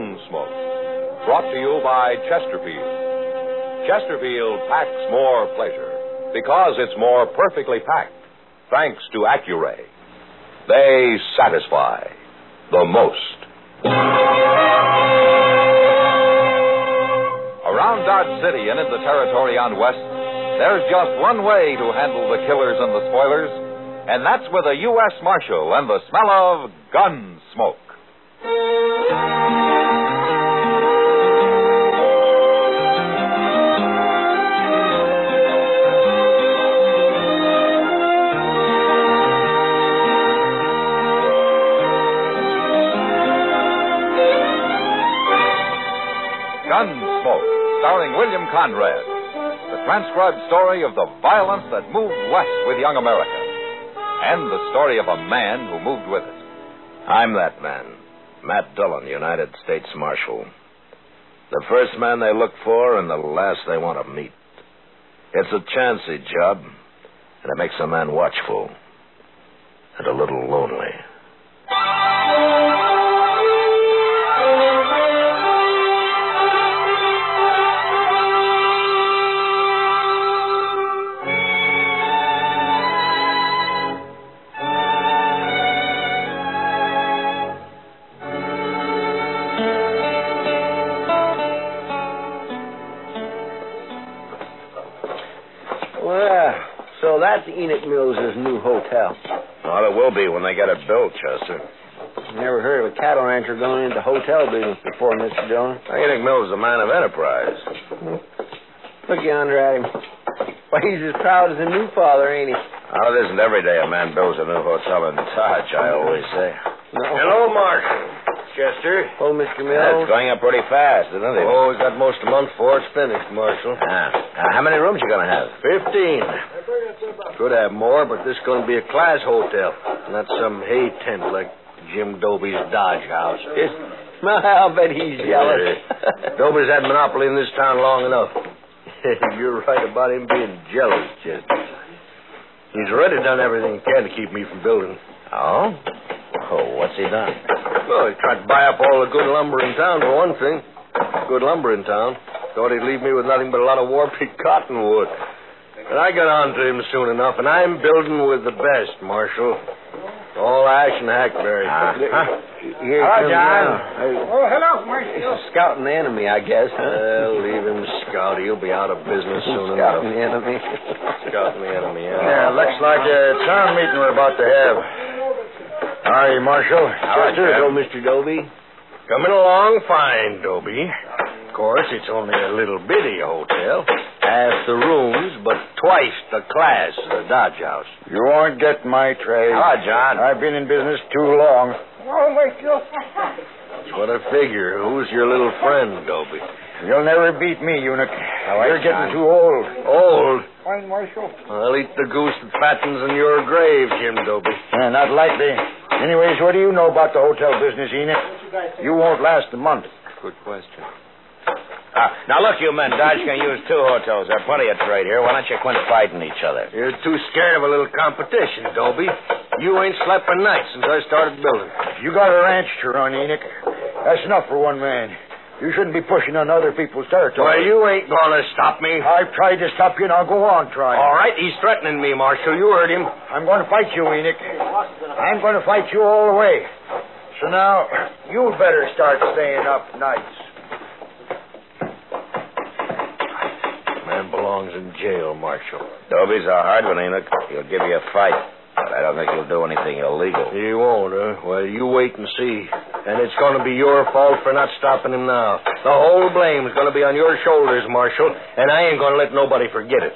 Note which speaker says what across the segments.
Speaker 1: Gunsmoke, brought to you by Chesterfield. Chesterfield packs more pleasure because it's more perfectly packed, thanks to Accuray. They satisfy the most. Around Dodge City and in the territory on West, there's just one way to handle the killers and the spoilers, and that's with a U.S. Marshal and the smell of gun smoke. Gunsmoke, starring William Conrad. The transcribed story of the violence that moved west with young America. And the story of a man who moved with it.
Speaker 2: I'm that man, Matt Dillon, United States Marshal. The first man they look for and the last they want to meet. It's a chancy job, and it makes a man watchful and a little lonely.
Speaker 3: So that's Enoch Mills' new hotel.
Speaker 2: Well, it will be when they get it built, Chester.
Speaker 3: Never heard of a cattle rancher going into hotel business before, Mr. Dillon.
Speaker 2: Enoch Mills is a man of enterprise.
Speaker 3: Look yonder at him. Why, he's as proud as a new father, ain't he?
Speaker 2: Well, it isn't every day a man builds a new hotel in Dodge, I always say.
Speaker 3: No.
Speaker 4: Hello, Marshal. Chester.
Speaker 3: Oh, Mr. Mills.
Speaker 2: It's going up pretty fast, isn't it?
Speaker 4: Oh, we got most of the month before it's finished, Marshal.
Speaker 2: How many rooms you going to have?
Speaker 4: 15. Could have more, but this is going to be a class hotel. Not some hay tent like Jim Doby's Dodge house.
Speaker 3: I'll bet he's jealous.
Speaker 4: Doby's had monopoly in this town long enough. You're right about him being jealous, Chester. He's already done everything he can to keep me from building.
Speaker 2: Oh? Oh, what's he done?
Speaker 4: Well, he tried to buy up all the good lumber in town, for one thing. Good lumber in town. Thought he'd leave me with nothing but a lot of war-peak cottonwood. But I got on to him soon enough, and I'm building with the best, Marshal. All ash and hackberry.
Speaker 3: Hello, John.
Speaker 5: Oh, hello, Marshal.
Speaker 3: He's scouting the enemy, I guess.
Speaker 4: Well, leave him scout. He'll be out of business soon
Speaker 3: Scouting
Speaker 4: enough.
Speaker 3: the enemy.
Speaker 4: Scouting the enemy,
Speaker 5: Yeah, looks like a town meeting we're about to have. Hi, Marshal.
Speaker 3: Chester, Mr. Doby.
Speaker 4: Coming along fine, Doby. Of course, it's only a little bitty hotel. Half the rooms, but twice the class of the Dodge House.
Speaker 5: You won't get my trade.
Speaker 2: Hello, John.
Speaker 5: I've been in business too long.
Speaker 6: Oh, Marshal.
Speaker 4: That's what I figure. Who's your little friend, Doby?
Speaker 5: You'll never beat me, eunuch. You're getting too old.
Speaker 4: Old?
Speaker 6: Fine, Marshal.
Speaker 4: I'll eat the goose that fattens in your grave, Jim Doby.
Speaker 5: Not likely. Anyways, what do you know about the hotel business, Enoch? You won't last a month.
Speaker 4: Good question.
Speaker 2: Now, look, you men, Dodge can use 2 hotels. There's plenty of trade here. Why don't you quit fighting each other?
Speaker 4: You're too scared of a little competition, Doby. You ain't slept a night since I started building.
Speaker 5: You got a ranch to run, Enoch. That's enough for one man. You shouldn't be pushing on other people's territory.
Speaker 4: Well, you ain't gonna stop me.
Speaker 5: I've tried to stop you, and I'll go on trying.
Speaker 4: All right, he's threatening me, Marshal. You heard him.
Speaker 5: I'm going to fight you, Enoch. I'm going to fight you all the way. So now, you'd better start staying up nights.
Speaker 4: Man belongs in jail, Marshal.
Speaker 2: Doby's a hard one, Enoch. He'll give you a fight. But I don't think he'll do anything illegal.
Speaker 4: He won't, huh? Well, you wait and see. And it's going to be your fault for not stopping him now. The whole blame's going to be on your shoulders, Marshal, and I ain't going to let nobody forget it.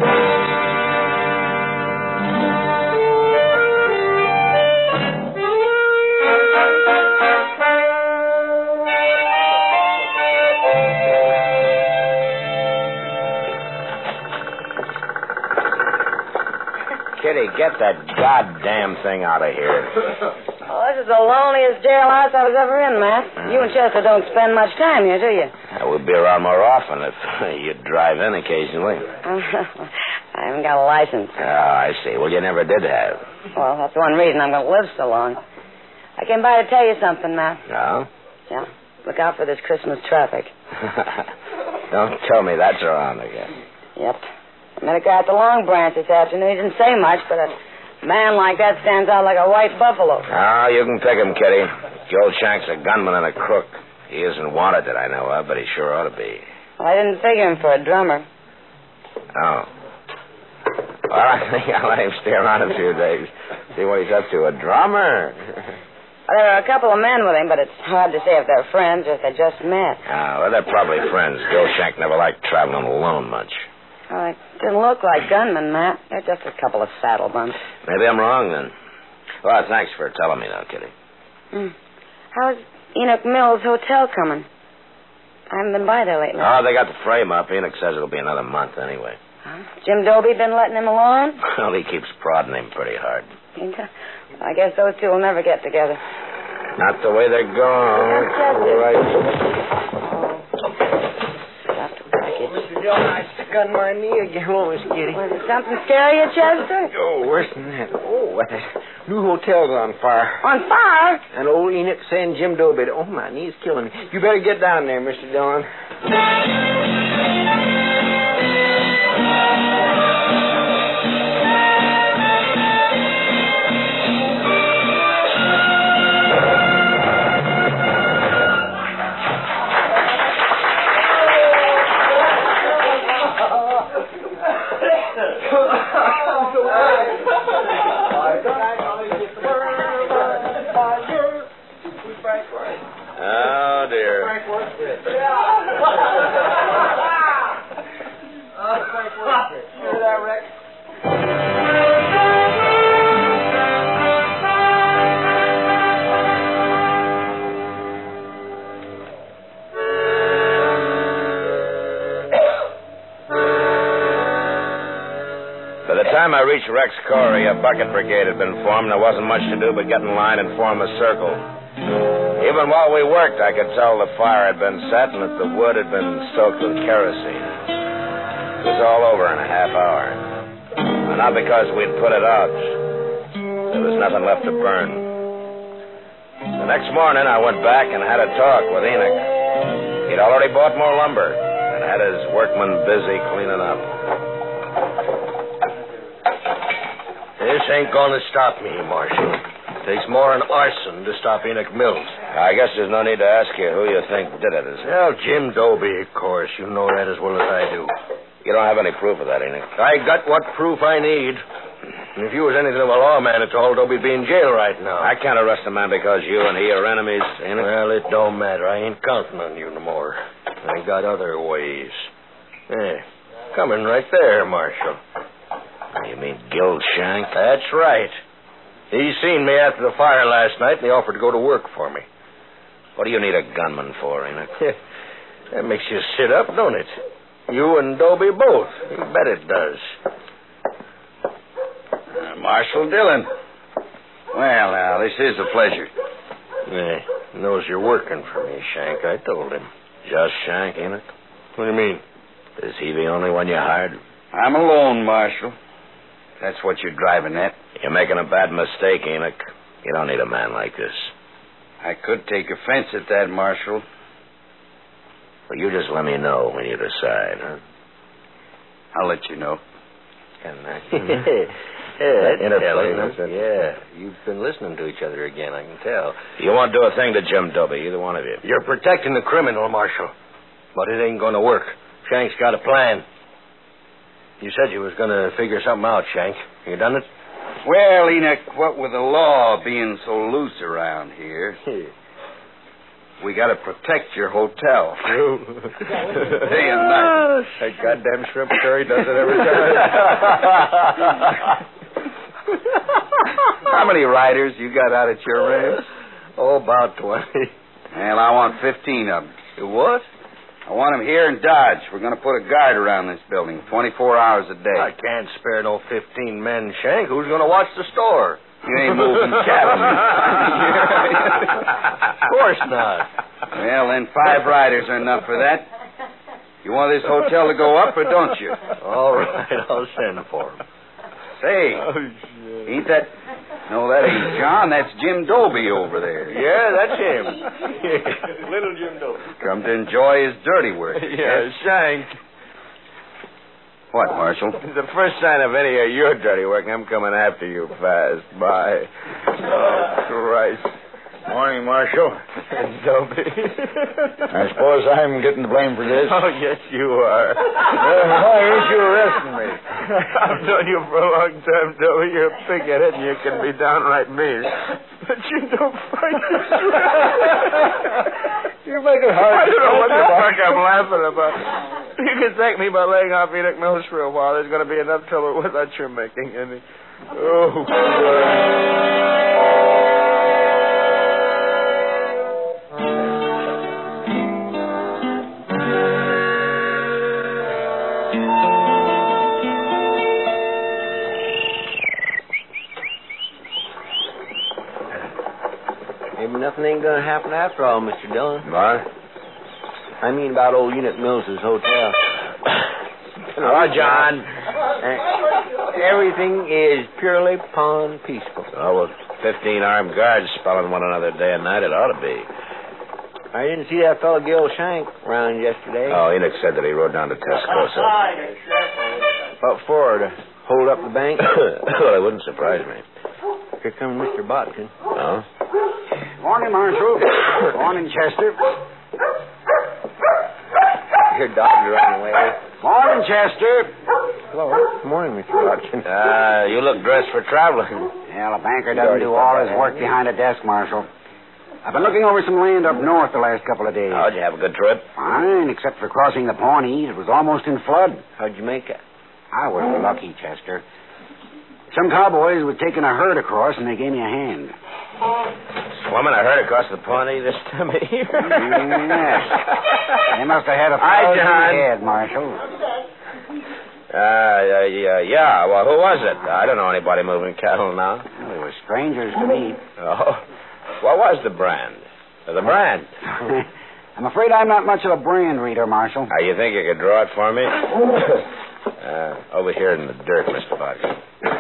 Speaker 2: Kitty, get that goddamn thing out of here.
Speaker 7: Oh, this is the loneliest jailhouse I was ever in, Matt. You and Chester don't spend much time here, do you?
Speaker 2: We'll be around more often if you'd drive in occasionally.
Speaker 7: I haven't got a license.
Speaker 2: Oh, I see. Well, you never did have.
Speaker 7: Well, that's one reason I'm going to live so long. I came by to tell you something, Matt.
Speaker 2: No?
Speaker 7: Yeah. Look out for this Christmas traffic.
Speaker 2: Don't tell me that's around again.
Speaker 7: Yep. I met a guy at the Long Branch this afternoon. He didn't say much, but a man like that stands out like a white buffalo.
Speaker 2: Oh, you can pick him, Kitty. Joe Shank's a gunman and a crook. He isn't wanted that I know of, but he sure ought to be.
Speaker 7: Well, I didn't figure him for a drummer.
Speaker 2: Oh. Well, I think I'll let him stay around a few days. See what he's up to. A drummer?
Speaker 7: Well, there are a couple of men with him, but it's hard to say if they're friends or if they just met.
Speaker 2: Oh, well, they're probably friends. Joe Shank never liked traveling alone much.
Speaker 7: Oh, it didn't look like gunmen, Matt. They're just a couple of saddle bumps.
Speaker 2: Maybe I'm wrong, then. Well, thanks for telling me, though, Kitty.
Speaker 7: How's Enoch Mills Hotel coming? I haven't been by there lately.
Speaker 2: Oh, they got the frame up. Enoch says it'll be another month anyway.
Speaker 7: Jim Dobie been letting him alone?
Speaker 2: Well, he keeps prodding him pretty hard.
Speaker 7: I guess those two will never get together.
Speaker 2: Not the way they're going.
Speaker 3: Mr. Dillon, I stuck on my knee again. Oh, Miss Kitty.
Speaker 7: Was it something scary you, Chester?
Speaker 3: Oh, worse than that. Oh, that new hotel's on fire.
Speaker 7: On fire?
Speaker 3: And old Enoch saying Jim Dobie. Oh, my knee's killing me. You better get down there, Mr. Dillon.
Speaker 2: Oh, dear.
Speaker 3: Hear that, Rex?
Speaker 2: By the time I reached Rex Corey, a bucket brigade had been formed. There wasn't much to do but get in line and form a circle. Even while we worked, I could tell the fire had been set and that the wood had been soaked with kerosene. It was all over in a half hour. And not because we'd put it out. There was nothing left to burn. The next morning, I went back and had a talk with Enoch. He'd already bought more lumber and had his workmen busy cleaning up.
Speaker 4: This ain't gonna stop me, Marshal. Takes more than arson to stop Enoch Mills.
Speaker 2: I guess there's no need to ask you who you think did it, is there?
Speaker 4: Well, Jim Dobie, of course. You know that as well as I do.
Speaker 2: You don't have any proof of that, Enoch.
Speaker 4: I got what proof I need. And if you was anything of a lawman at all, Dobie'd be in jail right now.
Speaker 2: I can't arrest a man because you and he are enemies, Enoch.
Speaker 4: Well, it don't matter. I ain't counting on you no more. I got other ways. Coming right there, Marshal.
Speaker 2: You mean Gil Shank?
Speaker 4: That's right. He seen me after the fire last night, and he offered to go to work for me.
Speaker 2: What do you need a gunman for, Enoch?
Speaker 4: That makes you sit up, don't it? You and Dobie both. You bet it does.
Speaker 8: Marshal Dillon. Well, now, this is a pleasure.
Speaker 4: He knows you're working for me, Shank. I told him.
Speaker 2: Just Shank, Enoch?
Speaker 4: What do you mean?
Speaker 2: Is he the only one you hired?
Speaker 8: I'm alone, Marshal. That's what you're driving at.
Speaker 2: You're making a bad mistake, Enoch. You don't need a man like this.
Speaker 8: I could take offense at that, Marshal.
Speaker 2: Well, you just let me know when you decide, huh?
Speaker 8: I'll let you know.
Speaker 4: Yeah, you've been listening to each other again, I can tell.
Speaker 2: You won't do a thing to Jim Dobie, either one of you.
Speaker 4: You're protecting the criminal, Marshal. But it ain't going to work. Shank's got a plan. You said you was going to figure something out, Shank. You done it?
Speaker 8: Well, Enoch, what with the law being so loose around here, we got to protect your hotel. Day and night.
Speaker 4: That goddamn shrimp curry does it every time.
Speaker 8: How many riders you got out at your ranch?
Speaker 4: Oh, about 20.
Speaker 8: Well, I want 15 of them.
Speaker 4: You what?
Speaker 8: I want them here in Dodge. We're going to put a guard around this building 24 hours a day.
Speaker 4: I can't spare no 15 men, Shank. Who's going to watch the store?
Speaker 8: You ain't moving cattle.
Speaker 4: Of course not.
Speaker 8: Well, then 5 riders are enough for that. You want this hotel to go up or don't you?
Speaker 4: All right, I'll send for him.
Speaker 8: Say, ain't that No, that ain't John. That's Jim Doby over there.
Speaker 4: Yeah, that's him. Little Jim Doby.
Speaker 8: Come to enjoy his dirty work.
Speaker 2: Yeah, Shank.
Speaker 8: What, Marshal?
Speaker 2: The first sign of any of your dirty work, I'm coming after you fast. Bye. Oh, Christ.
Speaker 5: Morning, Marshal.
Speaker 2: Doby.
Speaker 5: I suppose I'm getting the blame for this.
Speaker 2: Oh, yes, you are.
Speaker 5: Why ain't you arresting me?
Speaker 2: I've known you for a long time, Doby. You're a pig-headed and you can be downright mean. But you don't fight this
Speaker 5: You make it hard.
Speaker 2: I don't know what the fuck I'm laughing about. You can thank me by laying off Enoch Mills for a while. There's going to be enough trouble without your making any. Oh,
Speaker 3: Maybe nothing ain't gonna happen after all, Mr. Dillon.
Speaker 2: What?
Speaker 3: I mean about old Enoch Mills's hotel.
Speaker 2: Oh, John.
Speaker 3: Everything is purely pawn peaceful.
Speaker 2: Oh, with 15 armed guards spelling one another day and night, it ought to be.
Speaker 3: I didn't see that fellow Gil Shank around yesterday.
Speaker 2: Oh, Enoch said that he rode down to Tascosa.
Speaker 3: What for? To hold up the bank?
Speaker 2: Well, it wouldn't surprise me.
Speaker 3: Here comes Mr. Botkin.
Speaker 2: Oh?
Speaker 5: Morning, Marshal. Morning, Chester.
Speaker 3: Your dog's running away.
Speaker 5: Morning, Chester.
Speaker 3: Hello. Good morning, Mr. Botkin.
Speaker 2: You look dressed for traveling.
Speaker 5: Well, a banker doesn't do all his work behind a desk, Marshal. I've been looking over some land up north the last couple of days.
Speaker 2: Oh, did you have a good trip?
Speaker 5: Fine, except for crossing the Pawnees. It was almost in flood.
Speaker 3: How'd you make it?
Speaker 5: I was lucky, Chester. Some cowboys were taking a herd across, and they gave me a hand.
Speaker 2: Swimming a herd across the Pawnee this time of year?
Speaker 5: Yes. They must have had a
Speaker 2: Hi,
Speaker 5: thousand
Speaker 2: John.
Speaker 5: head, Marshal.
Speaker 2: Yeah. Well, who was it? I don't know anybody moving cattle now.
Speaker 5: Well, they were strangers to me.
Speaker 2: Oh. What was the brand? The brand?
Speaker 5: I'm afraid I'm not much of a brand reader, Marshal.
Speaker 2: You think you could draw it for me? Over here in the dirt, Mr. Botkin.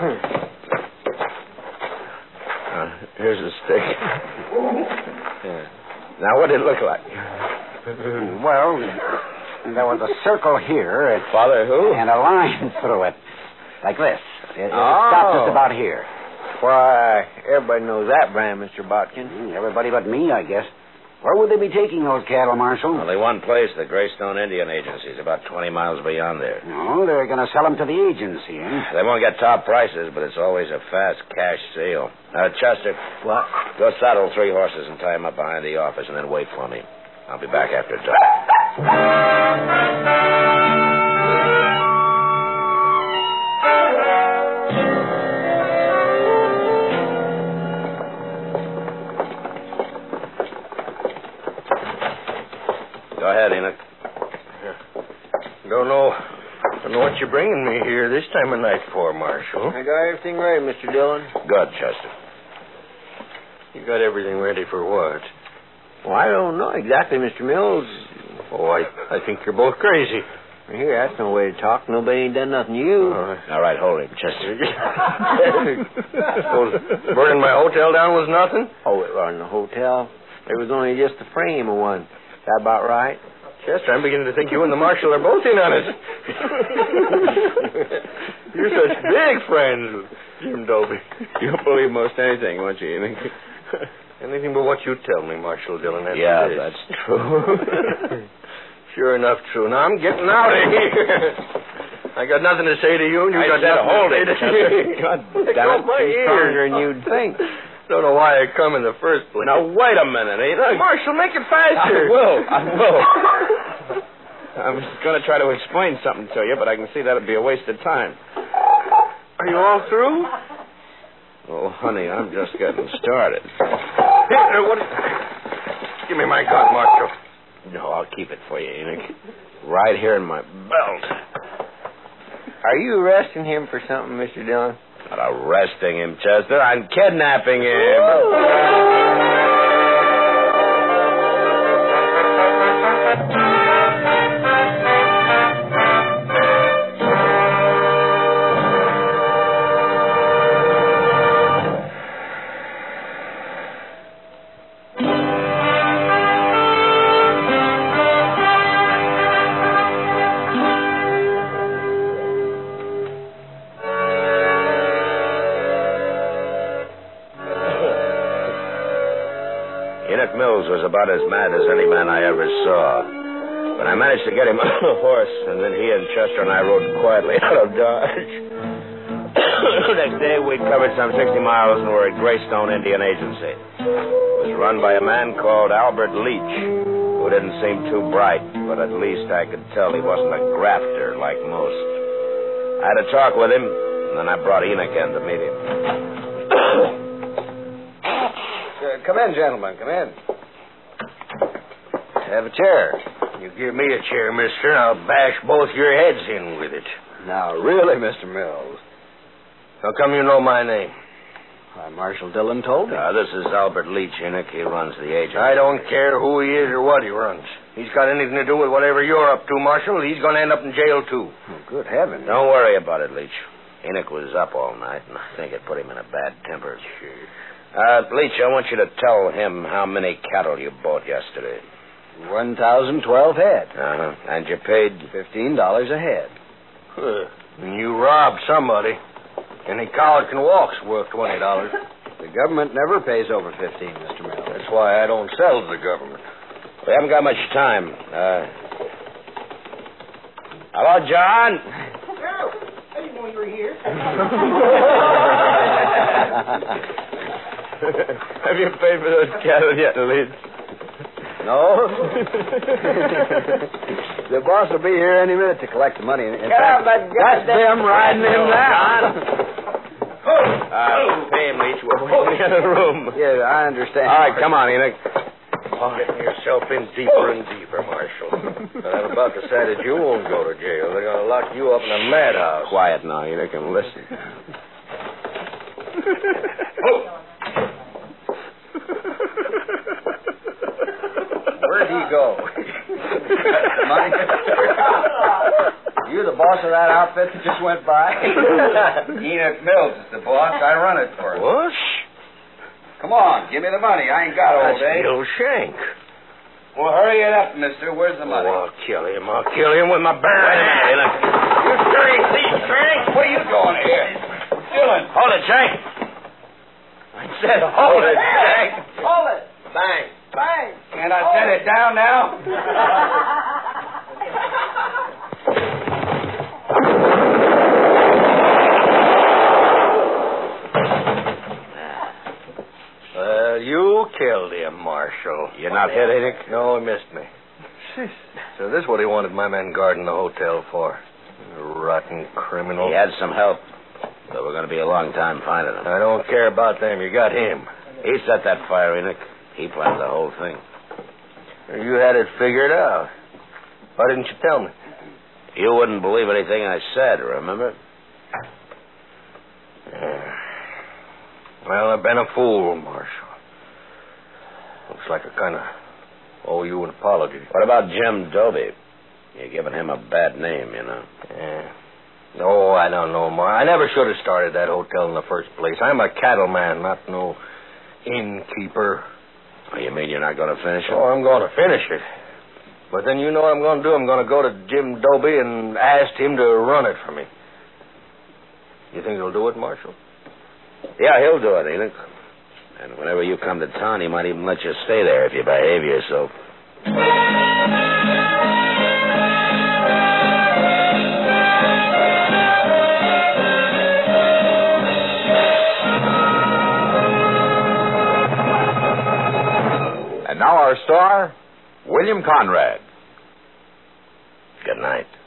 Speaker 2: Here's a stick. Yeah. Now, what did it look like?
Speaker 5: Well, there was a circle here
Speaker 2: Father who?
Speaker 5: and a line through it. Like this. It stopped just about here.
Speaker 3: Why, everybody knows that brand, Mr. Botkin.
Speaker 5: Everybody but me, I guess. Where would they be taking those cattle, Marshal?
Speaker 2: Only one place, the Greystone Indian Agency. It's about 20 miles beyond there.
Speaker 5: No, they're going to sell them to the agency, eh?
Speaker 2: They won't get top prices, but it's always a fast cash sale. Chester.
Speaker 3: What?
Speaker 2: Go saddle 3 horses and tie them up behind the office and then wait for me. I'll be back after dark. Go ahead, Enoch.
Speaker 4: Don't know what you're bringing me here this time of night for, Marshal.
Speaker 3: I got everything ready, Mr. Dillon.
Speaker 2: Good, Chester.
Speaker 4: You got everything ready for what?
Speaker 3: Well, I don't know exactly, Mr. Mills.
Speaker 4: Oh, I think you're both crazy.
Speaker 3: Here, that's no way to talk. Nobody ain't done nothing to you.
Speaker 2: All right, hold him, Chester.
Speaker 4: Suppose burning my hotel down was nothing?
Speaker 3: Oh, it wasn't a hotel. It was only just the frame of one. Is that about right?
Speaker 4: Chester, I'm beginning to think you and the marshal are both in on it. You're such big friends with Jim Doby.
Speaker 2: You'll believe most anything, won't you, Enoch?
Speaker 4: Anything but what you tell me, Marshal Dillon.
Speaker 2: Yeah, that's true.
Speaker 4: Sure enough true. Now, I'm getting out of here. I got nothing to say to you, and you got nothing
Speaker 2: hold
Speaker 4: to say
Speaker 2: it,
Speaker 4: to
Speaker 2: Chester.
Speaker 4: me.
Speaker 3: God
Speaker 4: Let
Speaker 3: damn
Speaker 4: go
Speaker 3: it,
Speaker 4: of my
Speaker 3: he's
Speaker 4: ears.
Speaker 3: stronger than you'd think.
Speaker 4: Don't know why I come in the first place.
Speaker 2: Now, wait a minute, Enoch.
Speaker 4: Marshal, make it faster.
Speaker 2: I will. I was going to try to explain something to you, but I can see that would be a waste of time.
Speaker 4: Are you all through?
Speaker 2: Oh, honey, I'm just getting started.
Speaker 4: Here, give me my gun, Marshal.
Speaker 2: No, I'll keep it for you, Enoch. Right here in my belt.
Speaker 3: Are you arresting him for something, Mr. Dillon?
Speaker 2: Not arresting him, Chester. I'm kidnapping him. about as mad as any man I ever saw. But I managed to get him on a horse, and then he and Chester and I rode quietly out of Dodge. Next day, we'd covered some 60 miles and were at Greystone Indian Agency. It was run by a man called Albert Leach, who didn't seem too bright, but at least I could tell he wasn't a grafter like most. I had a talk with him, and then I brought Enoch in to meet him.
Speaker 3: Come in, gentlemen, come in. Have a chair.
Speaker 4: You give me a chair, mister, and I'll bash both your heads in with it.
Speaker 3: Now, really, Mr. Mills.
Speaker 4: How come you know my name?
Speaker 3: Why, Marshal Dillon told me.
Speaker 2: This is Albert Leach, Enoch. He runs the agency.
Speaker 4: I don't care who he is or what he runs. He's got anything to do with whatever you're up to, Marshal. He's going to end up in jail, too.
Speaker 3: Oh, good heavens.
Speaker 2: Don't worry about it, Leach. Enoch was up all night, and I think it put him in a bad temper. Leach, I want you to tell him how many cattle you bought yesterday.
Speaker 3: 1,012 head.
Speaker 2: Uh-huh. And you paid?
Speaker 3: $15 a head.
Speaker 4: And you robbed somebody. Any cow that can walk's worth $20.
Speaker 3: The government never pays over 15, Mr. Mills.
Speaker 4: That's why I don't sell to the government.
Speaker 2: We haven't got much time. Hello, John?
Speaker 6: I didn't know you were here.
Speaker 2: Have you paid for those cattle yet, Leach?
Speaker 3: No. The boss will be here any minute to collect the money. In fact, that's them riding him now.
Speaker 2: Pay him, Leach. We're waiting in the room.
Speaker 3: Yeah, I understand.
Speaker 2: All right, come on, Enoch.
Speaker 4: Getting yourself in deeper and deeper, Marshal. But I'm about to say that you won't go to jail. They're going to lock you up in a madhouse.
Speaker 2: Quiet now, Enoch, and listen.
Speaker 3: Where'd he go? Money? You the boss of that outfit that just went by?
Speaker 8: Enoch Mills is the boss. I run it for him.
Speaker 4: What?
Speaker 8: Come on, give me the money. I ain't got all
Speaker 4: That's
Speaker 8: day.
Speaker 4: Bill Shank.
Speaker 8: Well, hurry it up, mister. Where's the money?
Speaker 4: Oh, I'll kill him. I'll kill him with my bare hands.
Speaker 8: You dirty thief, Shank. What are you doing here? Dylan.
Speaker 2: Hold it, Shank. I said hold it, Shank.
Speaker 8: Hold it.
Speaker 4: Bang.
Speaker 8: Bang. Can't I set it down now?
Speaker 4: You killed him, Marshal.
Speaker 2: You're not hit, Enoch?
Speaker 4: No, he missed me. So this is what he wanted my men guarding the hotel for. Rotten criminal.
Speaker 2: He had some help, but we're going to be a long time finding him.
Speaker 4: I don't care about them. You got him.
Speaker 2: He set that fire, Enoch. He planned the whole thing.
Speaker 4: You had it figured out. Why didn't you tell me?
Speaker 2: You wouldn't believe anything I said, remember?
Speaker 4: Yeah. Well, I've been a fool, Marshal. Looks like I kind of owe you an apology.
Speaker 2: What about Jim Doby? You're giving him a bad name, you know.
Speaker 4: Yeah. No, I don't know, Mar. I never should have started that hotel in the first place. I'm a cattleman, not no innkeeper.
Speaker 2: Oh, you mean you're not going to finish it?
Speaker 4: Oh, I'm going to finish it. But then you know what I'm going to do? I'm going to go to Jim Doby and ask him to run it for me. You think he'll do it, Marshal?
Speaker 2: Yeah, he'll do it, Enoch. And whenever you come to town, he might even let you stay there if you behave yourself.
Speaker 1: And now our star, William Conrad.
Speaker 2: Good night.